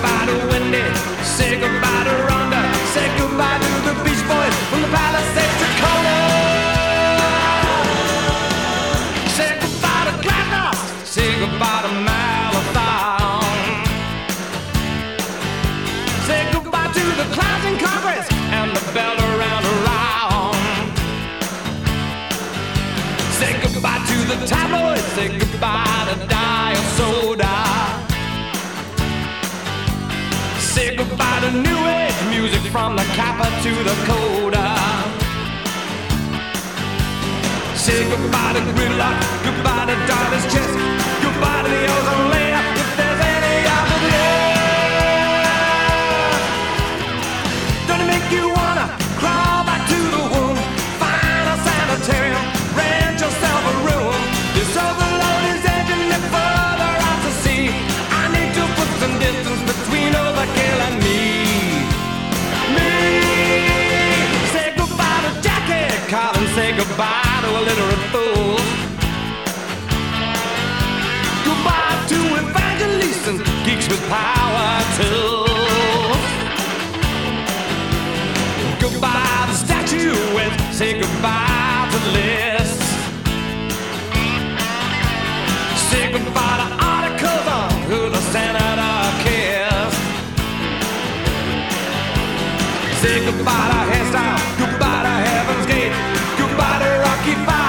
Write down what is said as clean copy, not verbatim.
goodbye to Wendy. Say goodbye to Rhonda. Say goodbye to the Beach Boys from the Palisades to Kona. Say goodbye to Gladnock. Say goodbye to Malathion. Say goodbye to the clowns in Congress and the bell around around. Say goodbye to the tabloids. Say goodbye to Diet Soda. Say goodbye to new age music from the Kappa to the Coda. Say goodbye to gridlock, goodbye to Darla's chest, goodbye to the ozone layer, if there's any of it left. Don't it make you wanna crawl back to the womb, find a sanitarium, rent yourself a room? This overload is edging me further out to sea. I need to put some distance between overkill and me. Say goodbye to Jackie Collins, say goodbye to illiterate fools. Goodbye to evangelists and geeks with power tools. Goodbye to statuettes, say goodbye to lists. Say goodbye to articles on who the senator kissed. Say goodbye to hairstyle, goodbye to Heaven's Gate, goodbye to Rocky Fire.